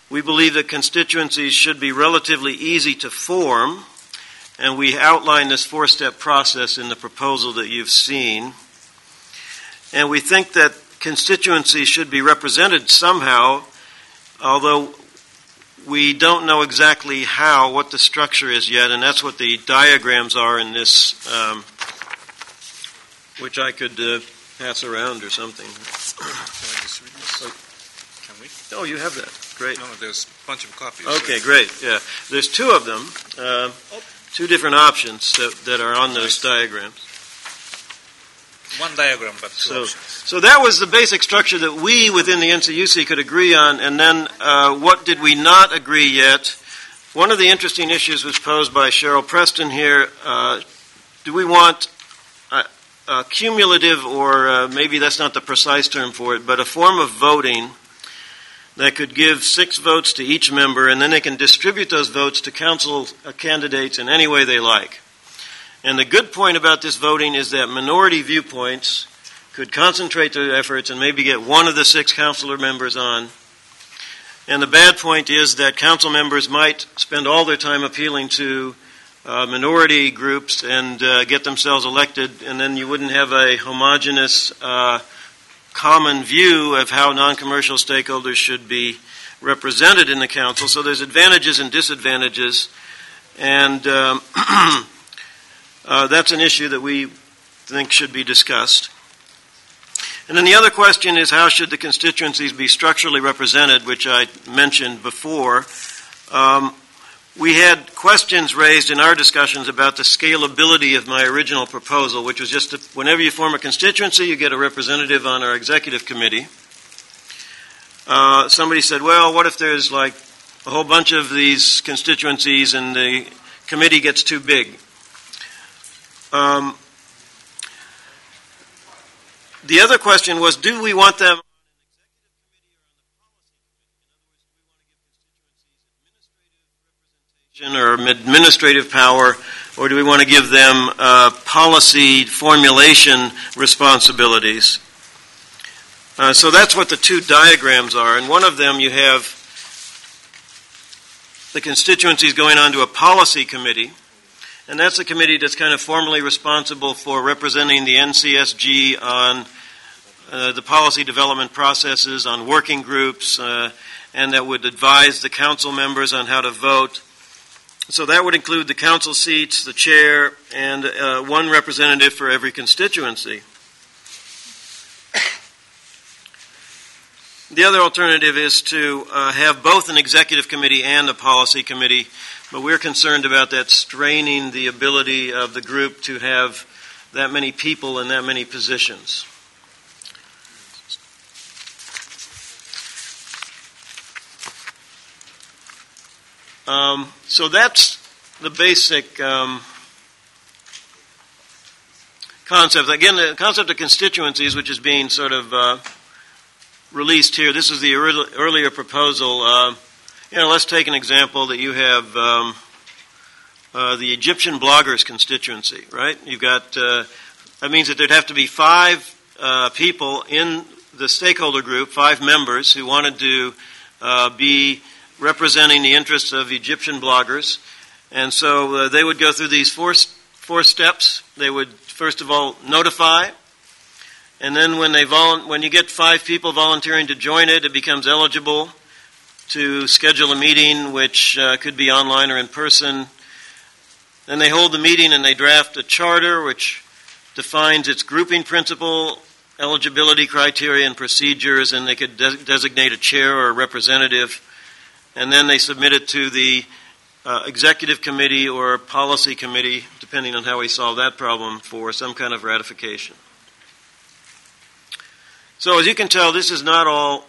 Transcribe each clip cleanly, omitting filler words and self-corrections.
We believe that constituencies should be relatively easy to form, and we outline this four-step process in the proposal that you've seen. And we think that constituencies should be represented somehow, although we don't know exactly how, what the structure is yet, and that's what the diagrams are in this, which I could pass around or something. Can we? Oh, you have that. Great. No, there's a bunch of copies. Okay, great. Yeah, there's two of them, two different options that are on those diagrams. One diagram, but two options. So that was the basic structure that we within the NCUC could agree on, and then what did we not agree yet? One of the interesting issues was posed by Cheryl Preston here. Do we want a cumulative, or maybe that's not the precise term for it, but a form of voting that could give 6 votes to each member, and then they can distribute those votes to council candidates in any way they like. And the good point about this voting is that minority viewpoints could concentrate their efforts and maybe get one of the 6 councilor members on. And the bad point is that council members might spend all their time appealing to minority groups and get themselves elected, and then you wouldn't have a homogeneous common view of how non-commercial stakeholders should be represented in the council. So there's advantages and disadvantages, and that's an issue that we think should be discussed. And then the other question is, how should the constituencies be structurally represented, which I mentioned before. We had questions raised in our discussions about the scalability of my original proposal, which was just whenever you form a constituency, you get a representative on our executive committee. Somebody said, well, what if there's like a whole bunch of these constituencies and the committee gets too big? The other question was, do we want them or administrative power, or do we want to give them policy formulation responsibilities? So that's what the two diagrams are. And one of them you have the constituencies going on to a policy committee, and that's a committee that's kind of formally responsible for representing the NCSG on the policy development processes, on working groups, and that would advise the council members on how to vote. So that would include the council seats, the chair, and one representative for every constituency. The other alternative is to have both an executive committee and a policy committee, but we're concerned about that straining the ability of the group to have that many people in that many positions. So that's the basic concept. Again, the concept of constituencies, which is being sort of released here. This is the earlier proposal. Let's take an example that you have the Egyptian bloggers constituency, right? You've got, that means that there'd have to be 5 people in the stakeholder group, 5 members who wanted to be representing the interests of Egyptian bloggers. And so they would go through these four steps. They would, first of all, notify. And then when you get 5 people volunteering to join it, it becomes eligible to schedule a meeting, which could be online or in person. Then they hold the meeting and they draft a charter, which defines its grouping principle, eligibility criteria, and procedures, and they could designate a chair or a representative. And then they submit it to the executive committee or policy committee, depending on how we solve that problem, for some kind of ratification. So as you can tell, this is not all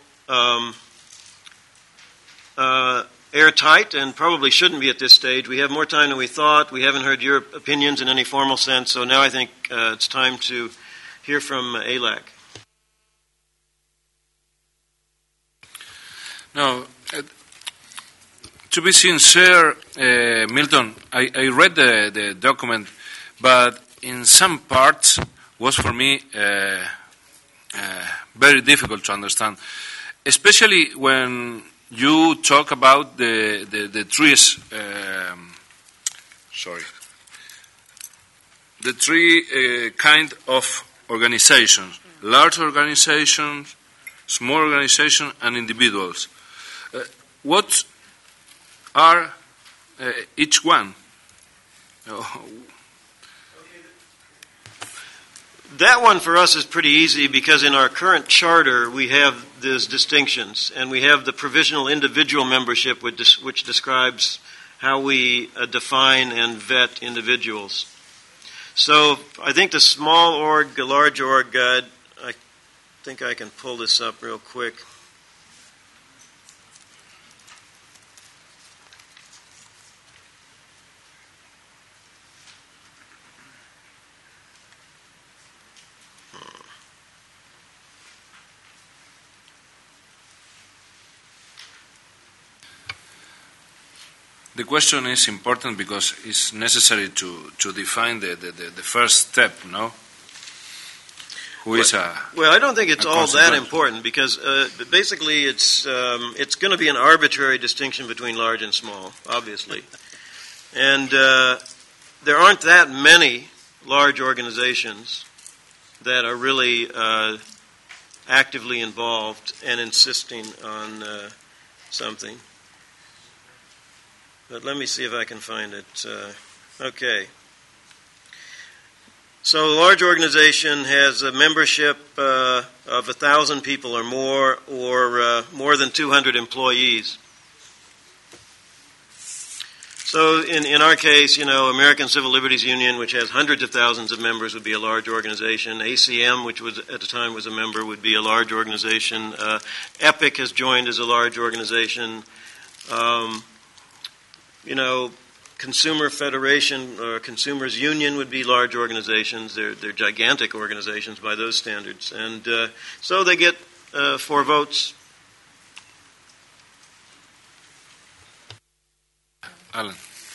airtight and probably shouldn't be at this stage. We have more time than we thought. We haven't heard your opinions in any formal sense, so now I think it's time to hear from ALAC. No. To be sincere, Milton, I read the document, but in some parts was for me very difficult to understand, especially when you talk about the trees. The three kind of organizations: large organizations, small organizations, and individuals. What are each one? That one for us is pretty easy because in our current charter we have these distinctions, and we have the provisional individual membership which describes how we define and vet individuals. So I think the small org, the large org, I think I can pull this up real quick. The question is important because it's necessary to define the first step, no? Who is a... Well, I don't think it's all that important because basically it's going to be an arbitrary distinction between large and small, obviously. And there aren't that many large organizations that are really actively involved and insisting on something. But let me see if I can find it. Okay. So a large organization has a membership of 1,000 people or more than 200 employees. So in our case, American Civil Liberties Union, which has hundreds of thousands of members, would be a large organization. ACM, which was at the time was a member, would be a large organization. EPIC has joined as a large organization. Consumer Federation or Consumers Union would be large organizations. They're gigantic organizations by those standards. And so they get 4 votes. Alan.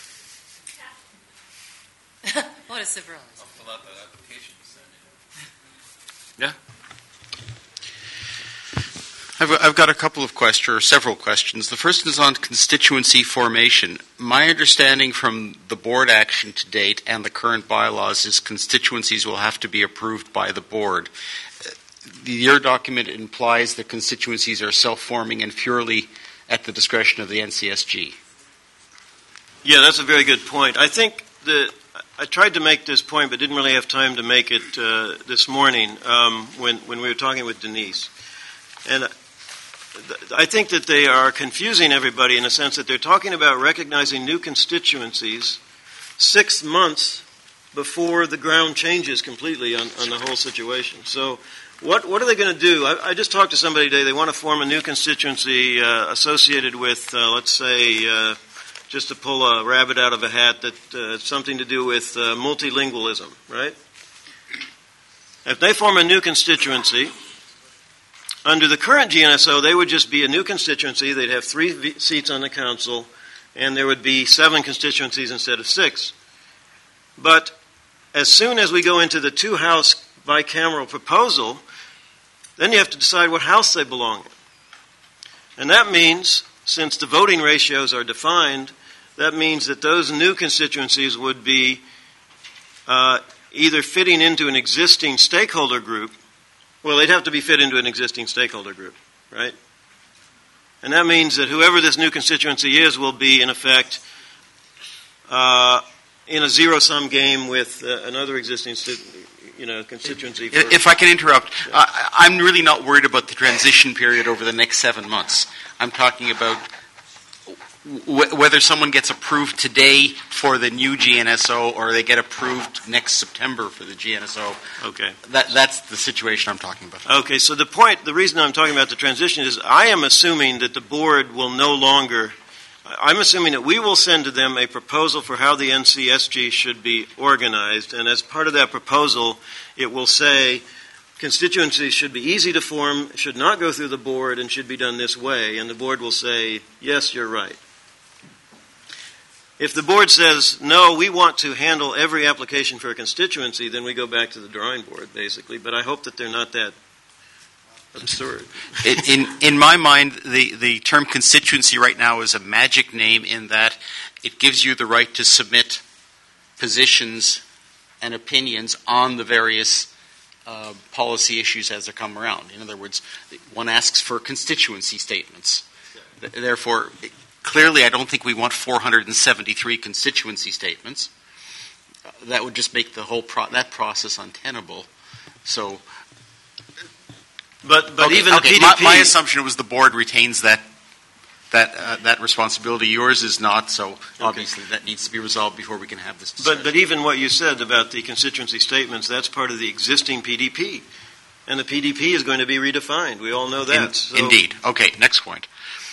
What a surprise. I'll fill out that application to send Yeah. I've got a couple of questions, or several questions. The first is on constituency formation. My understanding from the board action to date and the current bylaws is constituencies will have to be approved by the board. Your document implies that constituencies are self-forming and purely at the discretion of the NCSG. Yeah, that's a very good point. I think that I tried to make this point but didn't really have time to make it this morning when we were talking with Denise. And I think that they are confusing everybody in the sense that they're talking about recognizing new constituencies 6 months before the ground changes completely on the whole situation. So what are they going to do? I just talked to somebody today. They want to form a new constituency associated with, let's say, just to pull a rabbit out of a hat, that something to do with multilingualism, right? If they form a new constituency, under the current GNSO, they would just be a new constituency. They'd have 3 seats on the council, and there would be 7 constituencies instead of 6. But as soon as we go into the 2-house bicameral proposal, then you have to decide what house they belong in. And that means, since the voting ratios are defined, that means that those new constituencies would be either fitting into an existing stakeholder group. Well, they'd have to be fit into an existing stakeholder group, right? And that means that whoever this new constituency is will be, in effect, in a zero-sum game with another existing constituency. If I can interrupt, yeah. I'm really not worried about the transition period over the next 7 months. I'm talking about whether someone gets approved today for the new GNSO or they get approved next September for the GNSO. Okay. That's the situation I'm talking about. Okay, so the reason I'm talking about the transition is I am assuming that the board will no longer, I'm assuming that we will send to them a proposal for how the NCSG should be organized, and as part of that proposal, it will say constituencies should be easy to form, should not go through the board, and should be done this way, and the board will say, yes, you're right. If the board says, no, we want to handle every application for a constituency, then we go back to the drawing board, basically. But I hope that they're not that absurd. In my mind, the term constituency right now is a magic name in that it gives you the right to submit positions and opinions on the various policy issues as they come around. In other words, one asks for constituency statements. Therefore, clearly I don't think we want 473 constituency statements. That would just make the whole that process untenable. So, but even the PDP... My assumption was the board retains that responsibility. Yours is not, so obviously that needs to be resolved before we can have this discussion. But even what you said about the constituency statements, that's part of the existing PDP. And the PDP is going to be redefined. We all know that. Indeed. Okay, next point.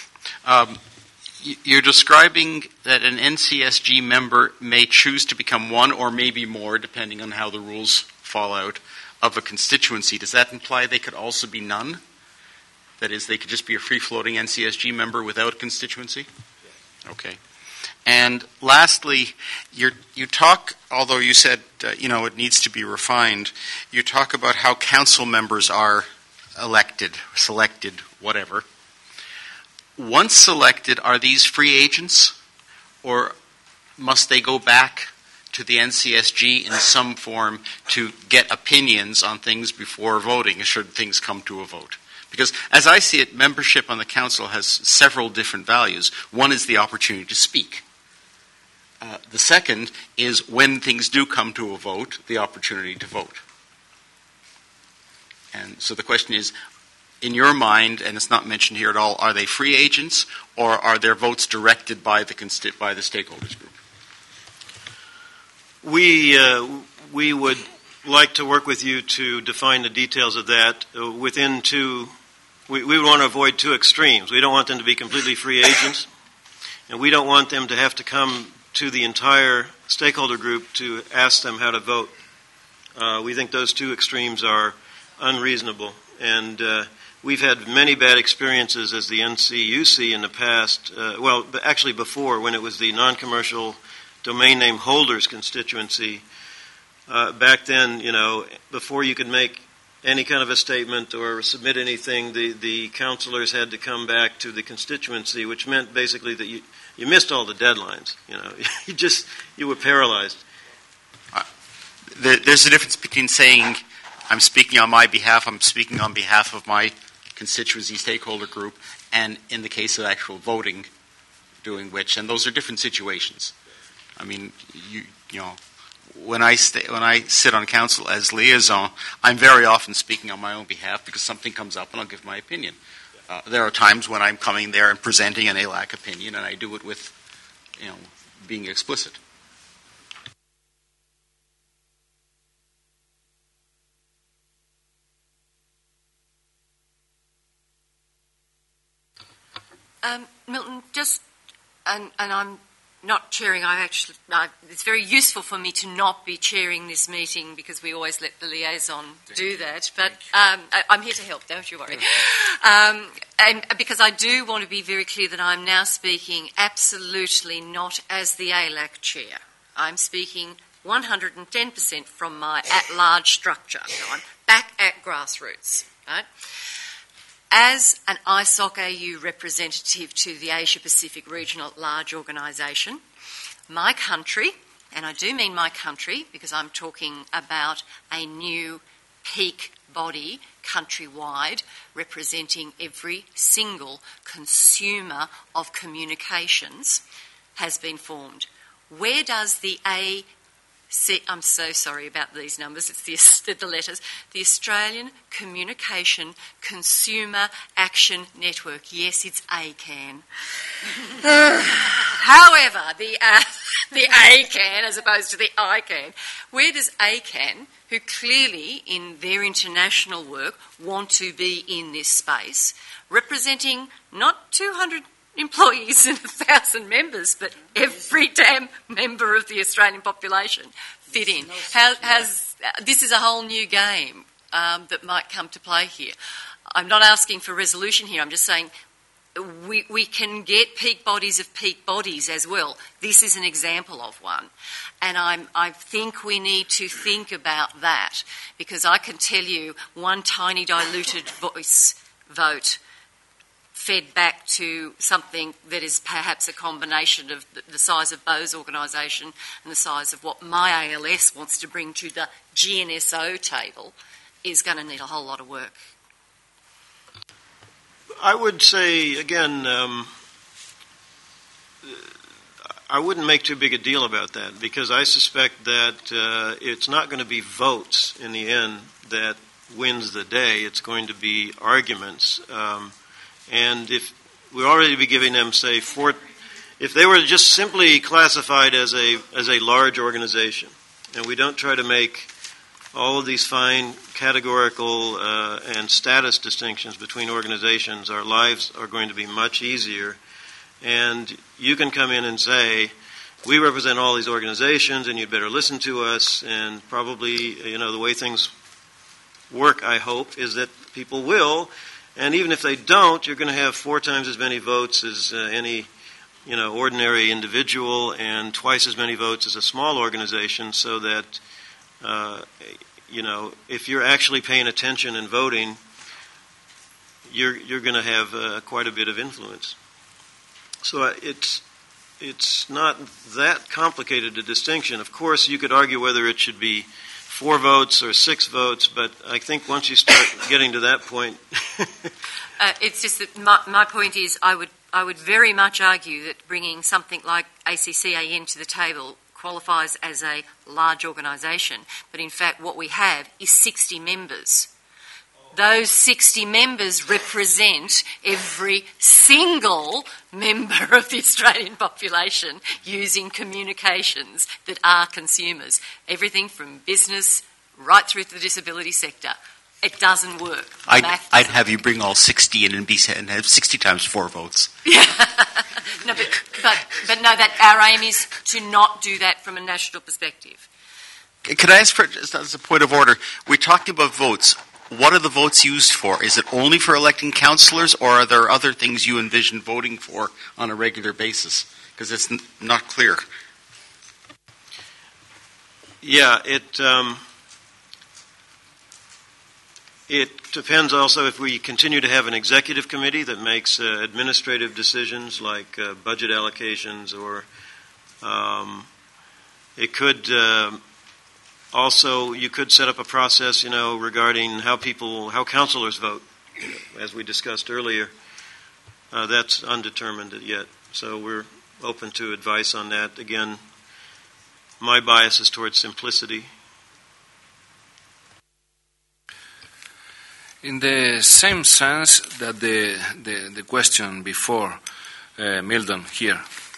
You're describing that an NCSG member may choose to become one or maybe more, depending on how the rules fall out, of a constituency. Does that imply they could also be none? That is, they could just be a free-floating NCSG member without constituency? Okay. And lastly, you talk, although you said it needs to be refined, you talk about how council members are elected, selected, whatever. Once selected, are these free agents, or must they go back to the NCSG in some form to get opinions on things before voting, should things come to a vote? Because as I see it, membership on the council has several different values. One is the opportunity to speak. The second is, when things do come to a vote, the opportunity to vote. And so the question is, in your mind, and it's not mentioned here at all, are they free agents, or are their votes directed by the stakeholders group? We would like to work with you to define the details of that within two. We would want to avoid two extremes. We don't want them to be completely free agents, and we don't want them to have to come to the entire stakeholder group to ask them how to vote. We think those two extremes are unreasonable, and we've had many bad experiences as the NCUC in the past, actually before, when it was the non-commercial domain name holders constituency. Back then, before you could make any kind of a statement or submit anything, the councilors had to come back to the constituency, which meant basically that you missed all the deadlines. You were paralyzed. There's a difference between saying, I'm speaking on my behalf, I'm speaking on behalf of my constituency stakeholder group, and in the case of actual voting, doing which, and those are different situations. I mean, when I sit on council as liaison, I'm very often speaking on my own behalf because something comes up and I'll give my opinion. There are times when I'm coming there and presenting an ALAC opinion, and I do it with, being explicit. Milton, and I'm not chairing. It's very useful for me to not be chairing this meeting because we always let the liaison do that. But I'm here to help, don't you worry. And because I do want to be very clear that I'm now speaking absolutely not as the ALAC chair. I'm speaking 110% from my at-large structure. So I'm back at grassroots, right? As an ISOC AU representative to the Asia Pacific Regional at-large organisation, my country, and I do mean my country because I'm talking about a new peak body countrywide representing every single consumer of communications, has been formed. Where does the I'm so sorry about these numbers, it's the letters. The Australian Communication Consumer Action Network. Yes, it's ACAN. However, the ACAN as opposed to the ICAN. Where does ACAN, who clearly in their international work want to be in this space, representing not 200 employees and 1,000 members, but every damn member of the Australian population fit in. This is a whole new game that might come to play here. I'm not asking for resolution here. I'm just saying we can get peak bodies of peak bodies as well. This is an example of one. And I think we need to think about that, because I can tell you one tiny diluted voice vote fed back to something that is perhaps a combination of the size of Beau's organisation and the size of what my ALS wants to bring to the GNSO table is going to need a whole lot of work. I would say, again, I wouldn't make too big a deal about that, because I suspect that it's not going to be votes in the end that wins the day. It's going to be arguments. And if we already be giving them, say, if they were just simply classified as a large organization, and we don't try to make all of these fine categorical and status distinctions between organizations, our lives are going to be much easier. And you can come in and say, we represent all these organizations and you'd better listen to us. And probably, the way things work, I hope, is that people will. And even if they don't, you're going to have 4 times as many votes as any ordinary individual and twice as many votes as a small organization, so that if you're actually paying attention and voting, you're going to have quite a bit of influence. So it's not that complicated a distinction. Of course, you could argue whether it should be 4 votes or 6 votes, but I think once you start getting to that point, it's just that my point is, I would very much argue that bringing something like ACCAN to the table qualifies as a large organisation, but in fact what we have is 60 members. Those 60 members represent every single member of the Australian population using communications that are consumers. Everything from business right through to the disability sector. It doesn't work. I'd have you bring all 60 in and have 60 times 4 votes. Yeah. No, but no, that our aim is to not do that from a national perspective. Could I ask for, just as a point of order, we're talking about votes. What are the votes used for? Is it only for electing councillors, or are there other things you envision voting for on a regular basis? Because it's not clear. Yeah, it depends also if we continue to have an executive committee that makes administrative decisions like budget allocations, or it could also, you could set up a process, regarding how councillors vote, as we discussed earlier. That's undetermined yet, so we're open to advice on that. Again, my bias is towards simplicity. In the same sense that the question before, Milton, here.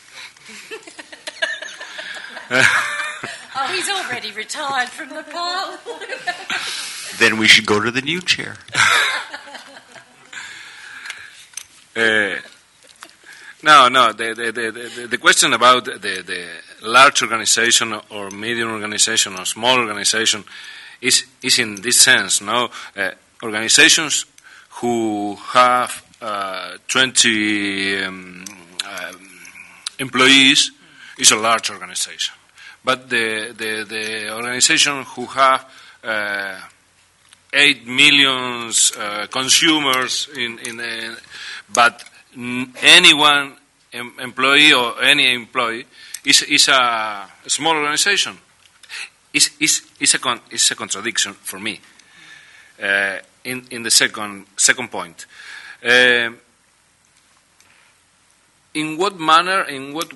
Oh, he's already retired from the poll. Then we should go to the new chair. No. The question about the large organization or medium organization or small organization is in this sense. No, organizations who have 20 employees is a large organization. But the organization who have 8 million consumers but anyone employee or any employee is a small organization. It's a contradiction for me. In the second point, in what manner?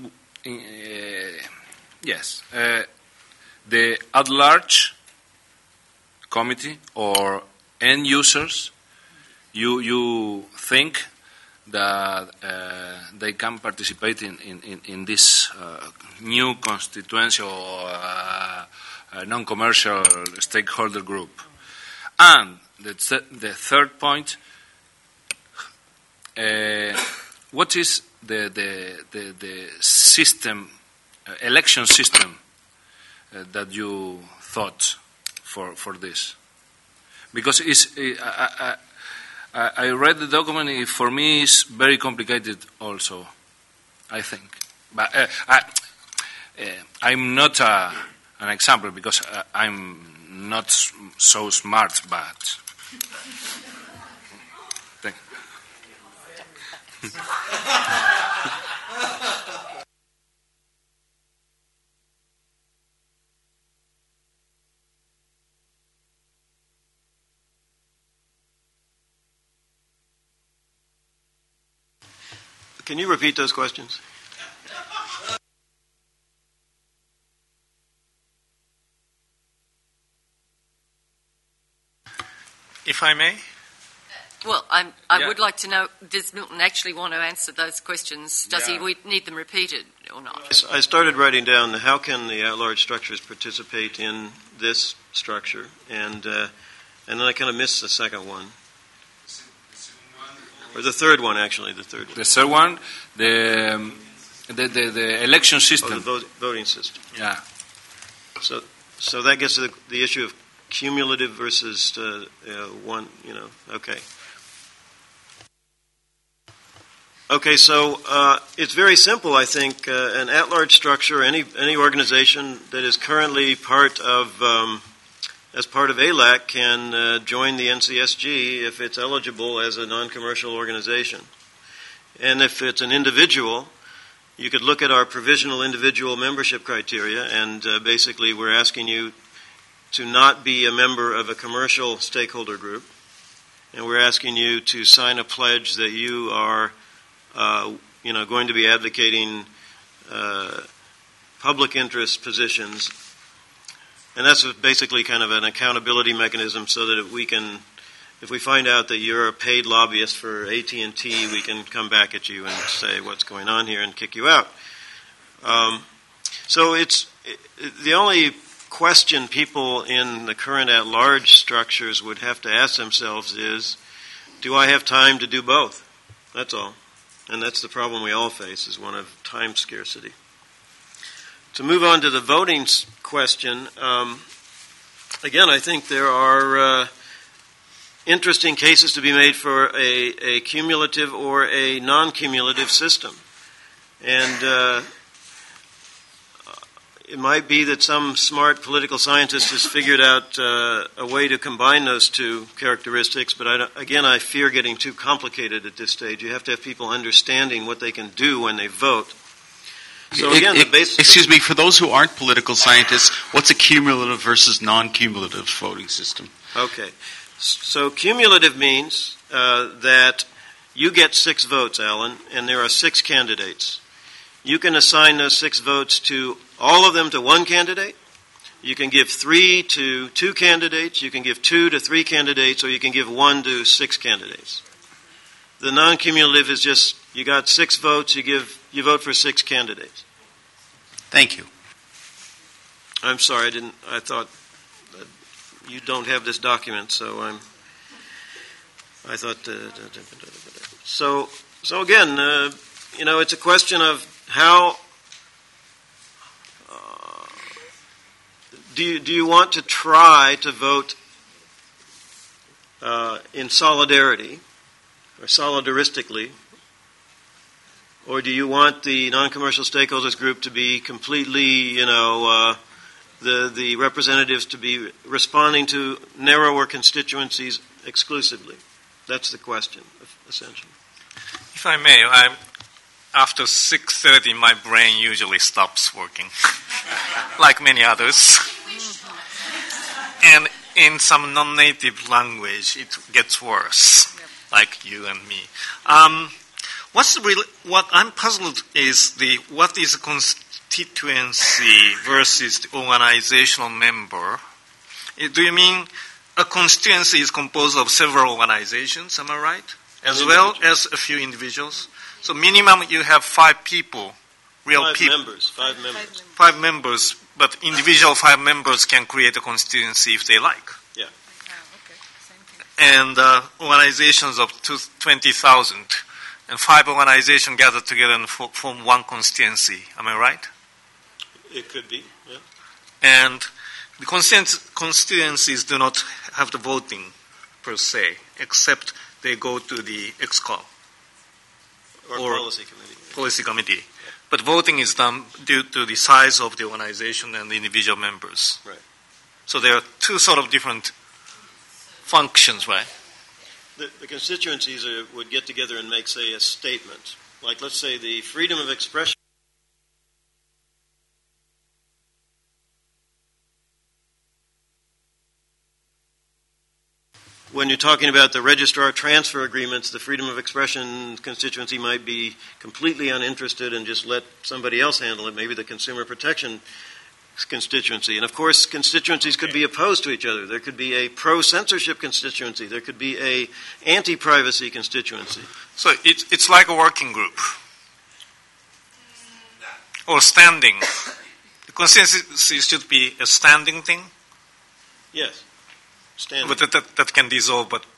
Yes, the at-large committee or end users, you think that they can participate in this new constituency or non-commercial stakeholder group? And the third point, what is the system? Election system that you thought for this, because I read the document. For me, it's very complicated also, I think. But I'm not an example because I'm not so smart, but... Thank you. Can you repeat those questions? If I may? Well, I would like to know, does Milton actually want to answer those questions? Does he need them repeated or not? I started writing down how can the at-large structures participate in this structure, and then I kind of missed the second one. Or the third one, actually, the third one. The third one, the election system. Oh, the voting system. Yeah. So that gets to the issue of cumulative versus one, okay. Okay, so it's very simple, I think. An at-large structure, any organization that is currently part of, as part of ALAC can join the NCSG if it's eligible as a non-commercial organization. And if it's an individual, you could look at our provisional individual membership criteria, and basically we're asking you to not be a member of a commercial stakeholder group, and we're asking you to sign a pledge that you are going to be advocating public interest positions. And that's basically kind of an accountability mechanism so that if we find out that you're a paid lobbyist for AT&T, we can come back at you and say what's going on here and kick you out. So it's the only question people in the current at-large structures would have to ask themselves is, do I have time to do both? That's all. And that's the problem we all face, is one of time scarcity. To move on to the voting question, again, I think there are interesting cases to be made for a cumulative or a non-cumulative system. And it might be that some smart political scientist has figured out a way to combine those two characteristics, but I fear getting too complicated at this stage. You have to have people understanding what they can do when they vote. So again, excuse me, for those who aren't political scientists, what's a cumulative versus non-cumulative voting system? Okay. So cumulative means that you get 6 votes, Alan, and there are 6 candidates. You can assign those 6 votes to all of them to one candidate. You can give 3 to 2 candidates. You can give 2 to 3 candidates, or you can give 1 to 6 candidates. The non-cumulative is just you got 6 votes. You vote for 6 candidates. Thank you. I'm sorry, I thought that you don't have this document, so I thought. So again, it's a question of how. Do you want to try to vote in solidarity or solidaristically, or do you want the non-commercial stakeholders group to be completely, the representatives to be responding to narrower constituencies exclusively? That's the question, essentially. If I may, after 6:30, my brain usually stops working, like many others. And in some non-native language, it gets worse, like you and me. What I'm puzzled is what is a constituency versus the organizational member? Do you mean a constituency is composed of several organizations, am I right? As well as a few individuals? So minimum you have 5 people, real people. 5 members. 5 members, but individual 5 members can create a constituency if they like. Yeah. And organizations of 20,000, and 5 organizations gather together and form one constituency. Am I right? It could be, yeah. And the constituencies do not have the voting per se, except they go to the EXCO Or policy committee. policy committee. But voting is done due to the size of the organization and the individual members. Right. So there are two sort of different functions, right? The constituencies would get together and make, say, a statement. Like, let's say, the freedom of expression. When you're talking about the registrar transfer agreements, the freedom of expression constituency might be completely uninterested and just let somebody else handle it, maybe the consumer protection constituency. And of course, constituencies could be opposed to each other. There could be a pro-censorship constituency. There could be a anti-privacy constituency. So it's like a working group or standing. The constituency should be a standing thing. Yes. Standing. But that can dissolve, but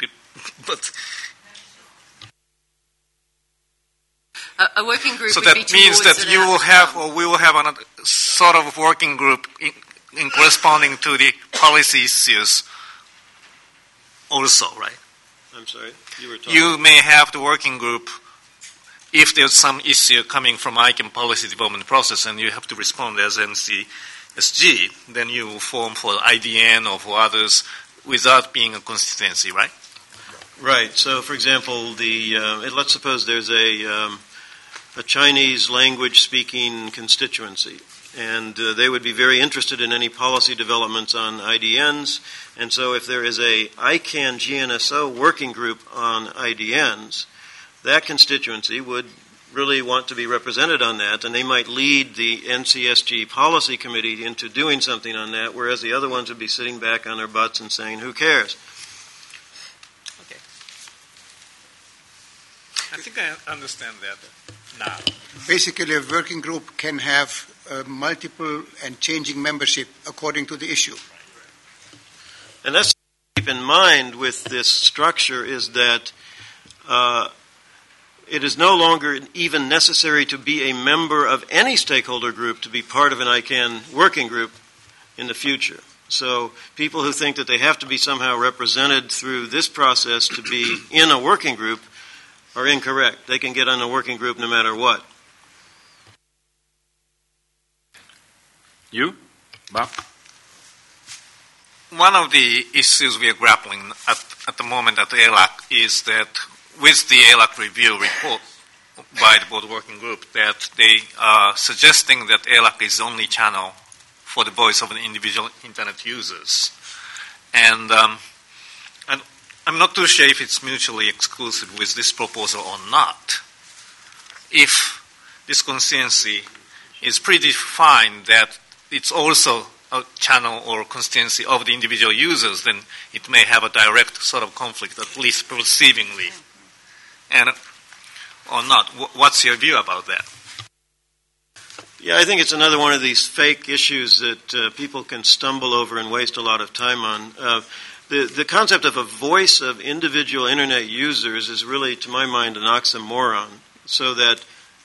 a working group. So would that be means towards that an you will outcome. have, or we will have another sort of working group in corresponding to the policy issues also, right? I'm sorry, you were talking. You may have the working group if there's some issue coming from ICANN policy development process and you have to respond as NCSG, then you will form for IDN or for others without being a constituency, right? Right. So, for example, let's suppose there's a Chinese language speaking constituency, and they would be very interested in any policy developments on IDNs. And so, if there is a ICANN GNSO working group on IDNs, that constituency would really want to be represented on that, and they might lead the NCSG policy committee into doing something on that, whereas the other ones would be sitting back on their butts and saying, who cares? Okay. I think I understand that now. Basically, a working group can have multiple and changing membership according to the issue. And that's to keep in mind with this structure is that it is no longer even necessary to be a member of any stakeholder group to be part of an ICANN working group in the future. So people who think that they have to be somehow represented through this process to be in a working group are incorrect. They can get on a working group no matter what. You? Bob? One of the issues we are grappling at the moment at ELAC is that with the ELAC review report by the board working group that they are suggesting that ELAC is the only channel for the voice of the individual internet users. And I'm not too sure if it's mutually exclusive with this proposal or not. If this constituency is predefined that it's also a channel or constituency of the individual users, then it may have a direct sort of conflict, at least perceivingly. And or not. What's your view about that? Yeah, I think it's another one of these fake issues that people can stumble over and waste a lot of time on. The concept of a voice of individual internet users is really, to my mind, an oxymoron. So that,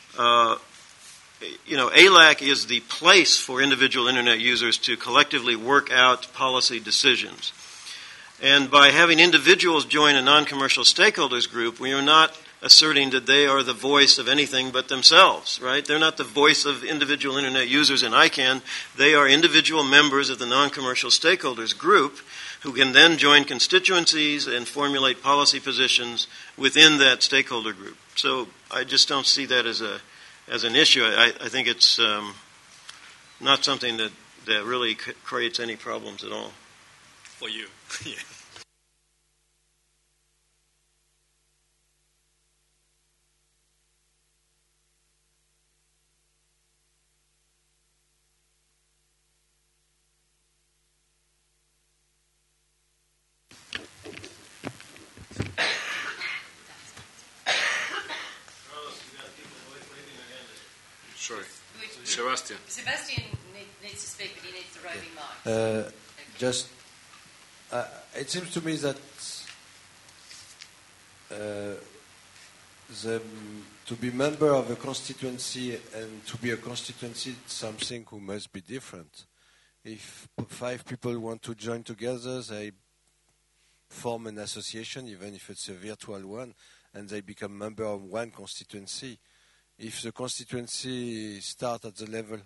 ELAC is the place for individual internet users to collectively work out policy decisions. And by having individuals join a non-commercial stakeholders group, we are not asserting that they are the voice of anything but themselves, right? They're not the voice of individual internet users in ICANN. They are individual members of the non-commercial stakeholders group who can then join constituencies and formulate policy positions within that stakeholder group. So I just don't see that as an issue. I think it's not something that really creates any problems at all. For you. Yeah. Sorry. Sebastian. Sebastian needs to speak, but he needs the roving mic. It seems to me that to be member of a constituency and to be a constituency, something who must be different. If 5 people want to join together, they form an association, even if it's a virtual one, and they become member of one constituency. If the constituency starts at the level,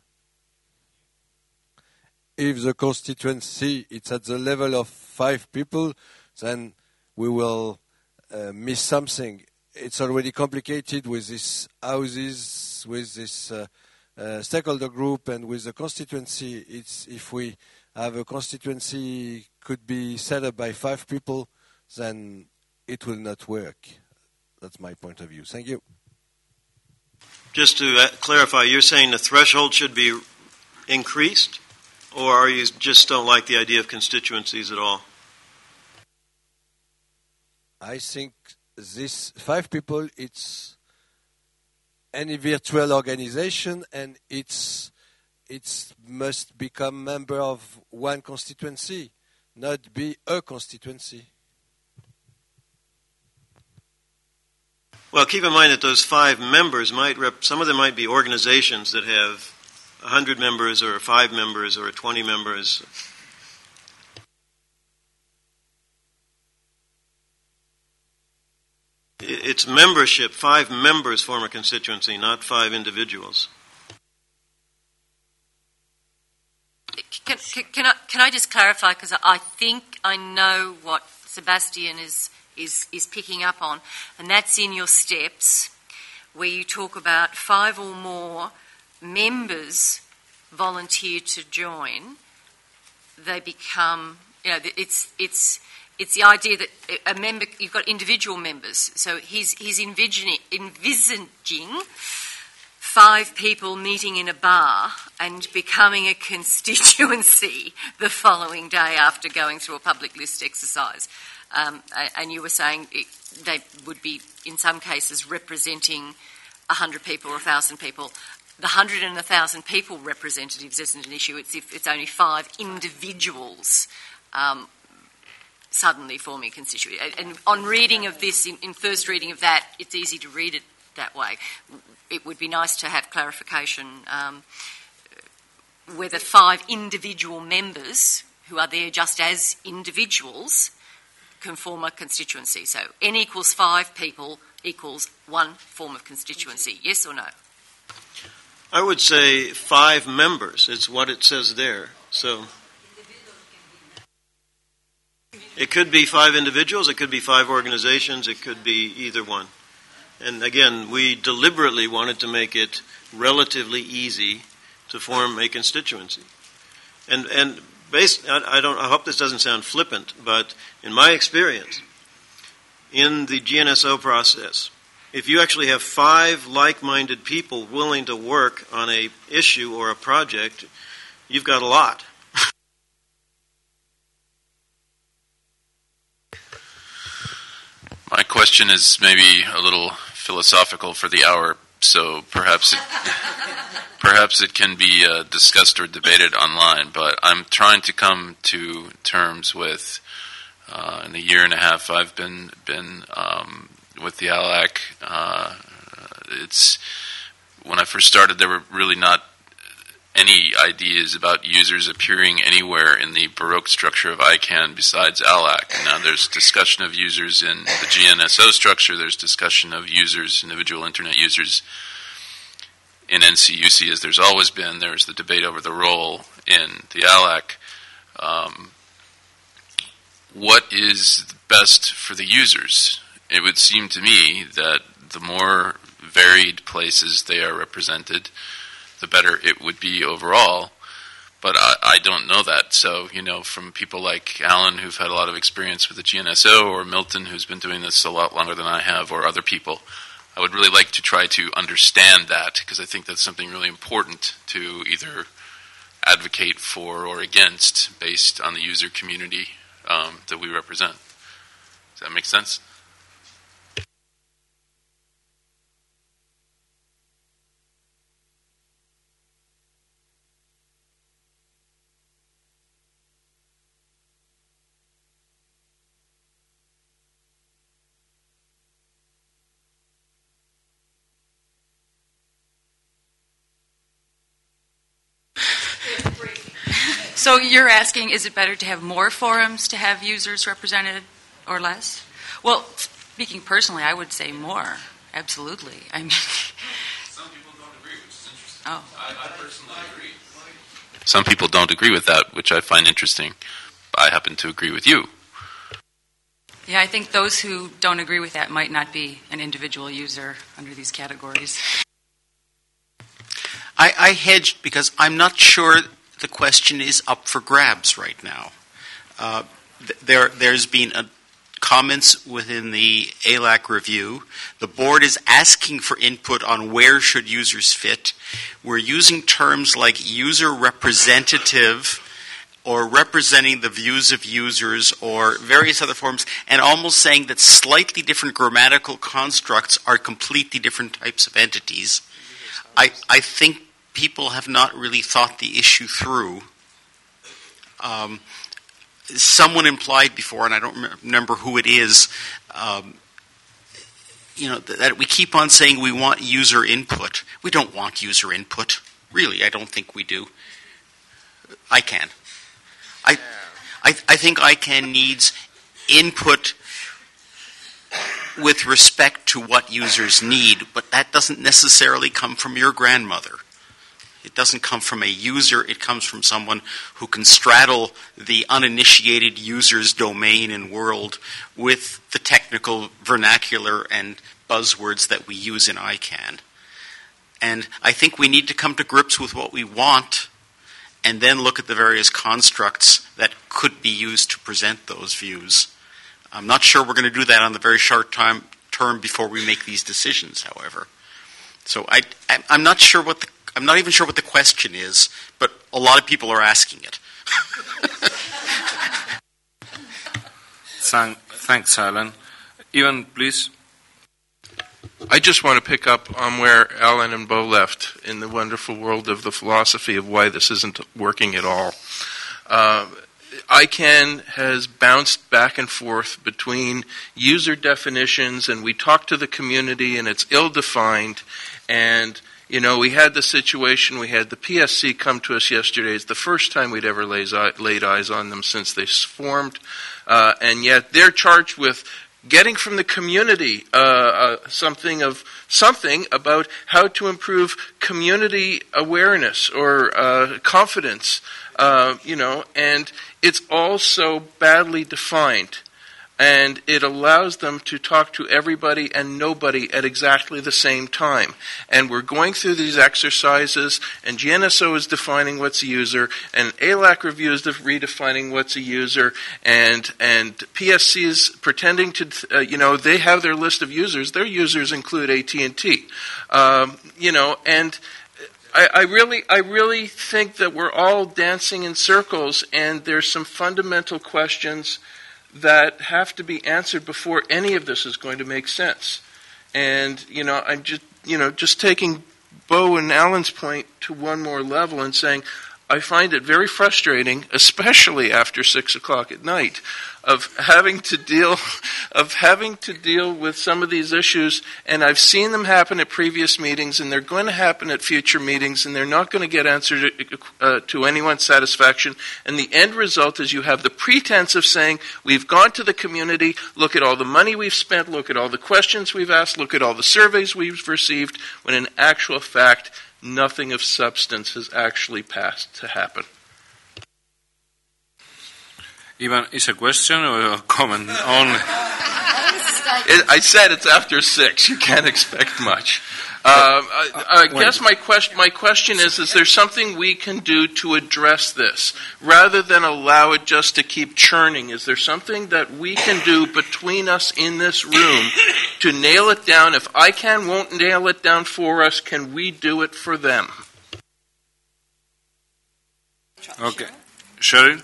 if the constituency is at the level of 5 people, then we will miss something. It's already complicated with these houses, with this stakeholder group, and with the constituency. It's if we have a constituency could be set up by 5 people, then it will not work. That's my point of view. Thank you. Just to clarify, you're saying the threshold should be increased, or are you just don't like the idea of constituencies at all? I think this 5 people, it's any virtual organization, and it must become member of one constituency, not be a constituency. Well, keep in mind that those 5 members some of them might be organizations that have 100 members or 5 members or 20 members. It's membership. 5 members form a constituency, not 5 individuals. Can I just clarify, because I think I know what Sebastian is picking up on, and that's in your steps where you talk about 5 or more members volunteer to join. They become, it's the idea that a member, you've got individual members, so he's envisaging 5 people meeting in a bar and becoming a constituency the following day after going through a public list exercise. And you were saying they would be, in some cases, representing 100 people or 1,000 people. The 100 and 1,000 people representatives isn't an issue. It's if it's only 5 individuals suddenly forming a constituency. And on reading of this, in first reading of that, it's easy to read it that way. It would be nice to have clarification whether 5 individual members who are there just as individuals can form a constituency. So N equals 5 people equals 1 form of constituency. Yes or no? I would say 5 members. It's what it says there. So it could be 5 individuals, it could be 5 organizations, it could be either one. And again, we deliberately wanted to make it relatively easy to form a constituency. And I hope this doesn't sound flippant, but in my experience, in the GNSO process, if you actually have 5 like-minded people willing to work on a issue or a project, you've got a lot. My question is maybe a little philosophical for the hour, so perhaps it can be discussed or debated online, but I'm trying to come to terms with, in the year and a half I've been with the ALAC, when I first started there were really not any ideas about users appearing anywhere in the Baroque structure of ICANN besides ALAC. And now there's discussion of users in the GNSO structure, there's discussion of users, individual internet users in NCUC, as there's always been. There's the debate over the role in the ALAC. What is best for the users? It would seem to me that the more varied places they are represented, the better it would be overall. But I don't know that. So, from people like Alan, who've had a lot of experience with the GNSO, or Milton, who's been doing this a lot longer than I have, or other people, I would really like to try to understand that, because I think that's something really important to either advocate for or against based on the user community that we represent. Does that make sense? So you're asking, is it better to have more forums to have users represented? or less? Well, speaking personally, I would say more. Absolutely. I mean, some people don't agree, which is interesting. Oh. I personally agree. Some people don't agree with that, which I find interesting. I happen to agree with you. Yeah, I think those who don't agree with that might not be an individual user under these categories. I hedged because I'm not sure the question is up for grabs right now. There's been comments within the ALAC review. The board is asking for input on where should users fit. We're using terms like user representative or representing the views of users or various other forms, and almost saying that slightly different grammatical constructs are completely different types of entities. I think people have not really thought the issue through. Someone implied before, and I don't remember who it is, that we keep on saying we want user input. We don't want user input. Really, I don't think we do. ICANN. I think ICANN needs input with respect to what users need, but that doesn't necessarily come from your grandmother. It doesn't come from a user. It comes from someone who can straddle the uninitiated user's domain and world with the technical vernacular and buzzwords that we use in ICANN. And I think we need to come to grips with what we want and then look at the various constructs that could be used to present those views. I'm not sure we're going to do that on the very short term before we make these decisions, however. So I'm not sure I'm not even sure what the question is, but a lot of people are asking it. Thanks, Alan. Ivan, please. I just want to pick up on where Alan and Bo left in the wonderful world of the philosophy of why this isn't working at all. ICANN has bounced back and forth between user definitions, and we talk to the community, and it's ill-defined. And, we had the situation, we had the PSC come to us yesterday. It's the first time we'd ever laid eyes on them since they formed. And yet they're charged with getting from the community something about how to improve community awareness or confidence, and it's all so badly defined. And it allows them to talk to everybody and nobody at exactly the same time. And we're going through these exercises, and GNSO is defining what's a user, and ALAC review is redefining what's a user, and PSC is pretending to, they have their list of users. Their users include AT&T. And I really think that we're all dancing in circles, and there's some fundamental questions that have to be answered before any of this is going to make sense. And, I'm just taking Bo and Alan's point to one more level and saying, I find it very frustrating, especially after 6 o'clock at night, of having to deal with some of these issues, and I've seen them happen at previous meetings, and they're going to happen at future meetings, and they're not going to get answered to anyone's satisfaction. And the end result is you have the pretense of saying, we've gone to the community, look at all the money we've spent, look at all the questions we've asked, look at all the surveys we've received, when in actual fact, nothing of substance has actually passed to happen. Ivan, is a question or a comment only? I said it's after 6. You can't expect much. I guess my question is there something we can do to address this? Rather than allow it just to keep churning, is there something that we can do between us in this room to nail it down? If ICANN won't nail it down for us, can we do it for them? Okay. Sheryl?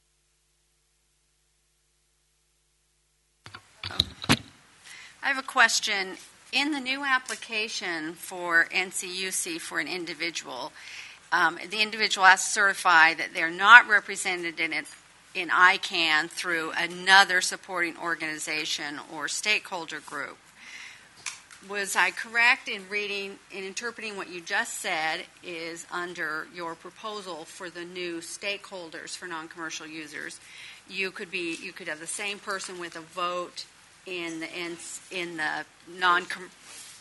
I have a question. In the new application for NCUC for an individual, the individual has to certify that they're not represented in ICANN through another supporting organization or stakeholder group. Was I correct in interpreting what you just said is under your proposal for the new stakeholders for non-commercial users, you could have the same person with a vote in the non-commercial.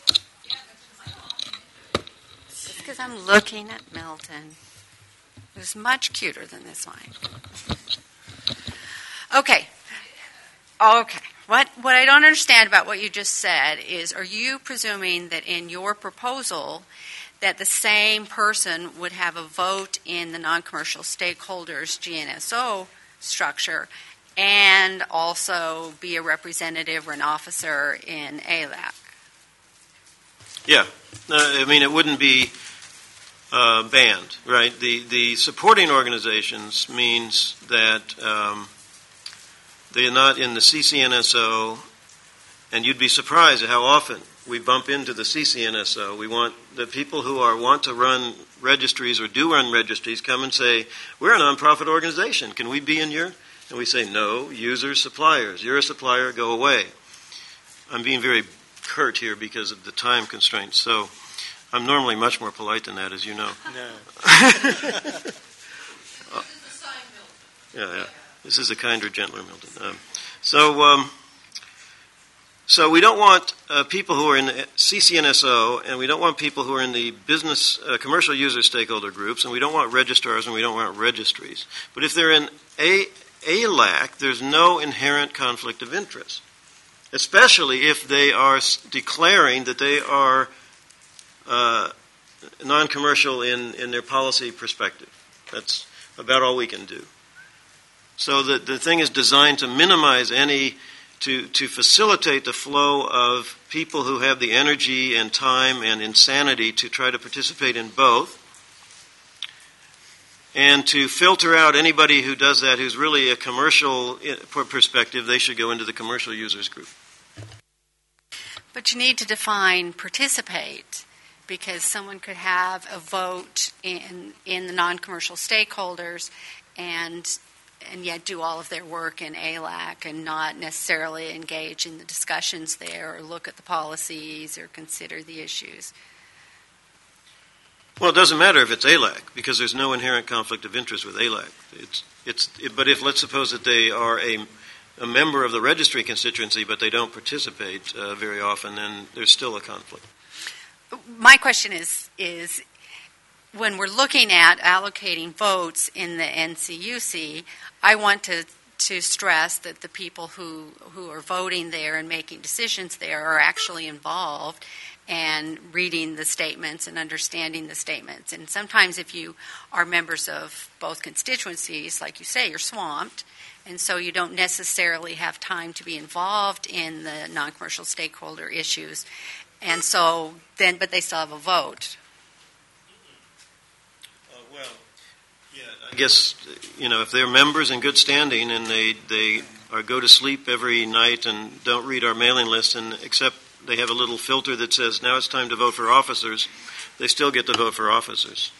Just because I'm looking at Milton, it was much cuter than this one. Okay. What I don't understand about what you just said is, are you presuming that in your proposal that the same person would have a vote in the non-commercial stakeholders GNSO structure and also be a representative or an officer in ALAC? Yeah. I mean, it wouldn't be banned, right? The supporting organizations means that they are not in the CCNSO, and you'd be surprised at how often we bump into the CCNSO. We want the people who want to run registries or do run registries come and say, we're a nonprofit organization. Can we be in your? And we say, no, users, suppliers. You're a supplier, go away. I'm being very curt here because of the time constraints. So I'm normally much more polite than that, as you know. No. Yeah. This is a kinder, gentler Milton. So we don't want people who are in the CCNSO, and we don't want people who are in the business commercial user stakeholder groups, and we don't want registrars, and we don't want registries. But if they're in ALAC, there's no inherent conflict of interest, especially if they are declaring that they are non-commercial in their policy perspective. That's about all we can do. So the thing is designed to minimize to facilitate the flow of people who have the energy and time and insanity to try to participate in both, and to filter out anybody who does that who's really a commercial perspective. They should go into the commercial users group. But you need to define participate, because someone could have a vote in the non-commercial stakeholders and yet do all of their work in ALAC and not necessarily engage in the discussions there or look at the policies or consider the issues. Well, it doesn't matter if it's ALAC, because there's no inherent conflict of interest with ALAC. But if let's suppose that they are a member of the registry constituency, but they don't participate very often, then there's still a conflict. My question is when we're looking at allocating votes in the NCUC, I want to stress that the people who are voting there and making decisions there are actually involved and reading the statements and understanding the statements. And sometimes if you are members of both constituencies, like you say, you're swamped, and so you don't necessarily have time to be involved in the non-commercial stakeholder issues. And so then, but they still have a vote. I guess, if they're members in good standing and they go to sleep every night and don't read our mailing list, and except they have a little filter that says, now it's time to vote for officers, they still get to vote for officers.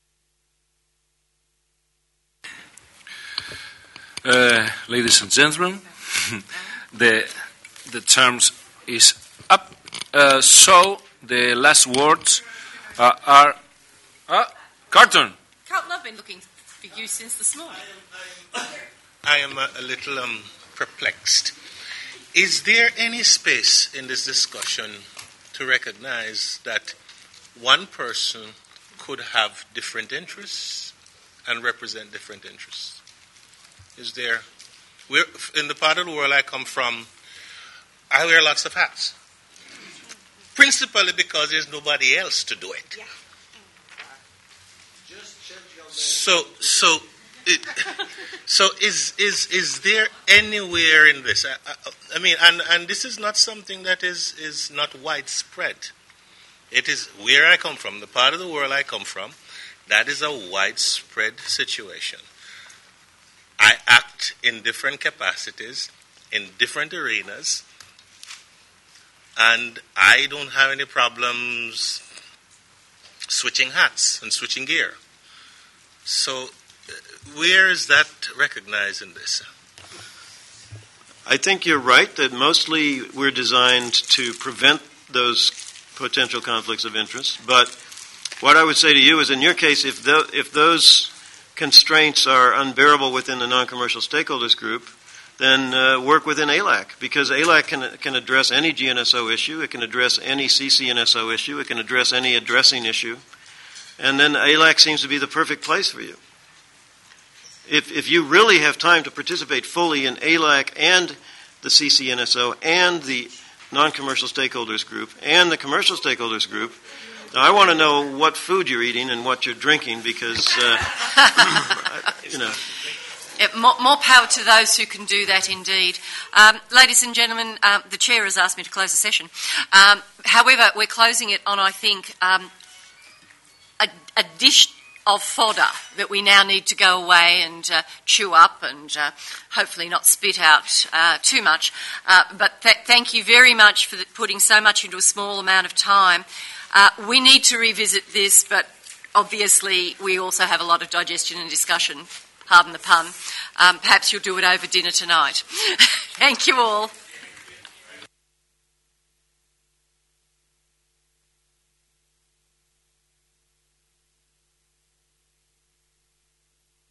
Ladies and gentlemen, the terms is up. So the last words are Carlton. Carlton, I've been looking for you since this morning. I am a little perplexed. Is there any space in this discussion to recognize that one person could have different interests and represent different interests? Is there? In the part of the world I come from, I wear lots of hats. Principally because there's nobody else to do it. Yeah. So is there anywhere in this? I mean, and this is not something that is not widespread. It is where I come from, the part of the world I come from. That is a widespread situation. I act in different capacities, in different arenas, and I don't have any problems switching hats and switching gear. So where is that recognized in this? I think you're right that mostly we're designed to prevent those potential conflicts of interest. But what I would say to you is, in your case, if those constraints are unbearable within the non-commercial stakeholders group, then work within ALAC, because ALAC can address any GNSO issue, it can address any CCNSO issue, it can address any addressing issue, and then ALAC seems to be the perfect place for you. If you really have time to participate fully in ALAC and the CCNSO and the non-commercial stakeholders group and the commercial stakeholders group, I want to know what food you're eating and what you're drinking, because, More power to those who can do that, indeed. Ladies and gentlemen, the Chair has asked me to close the session. However, we're closing it on, I think, a dish of fodder that we now need to go away and chew up and hopefully not spit out too much. But thank you very much for putting so much into a small amount of time. We need to revisit this, but obviously we also have a lot of digestion and discussion. Pardon the pun. Perhaps you'll do it over dinner tonight. Thank you all.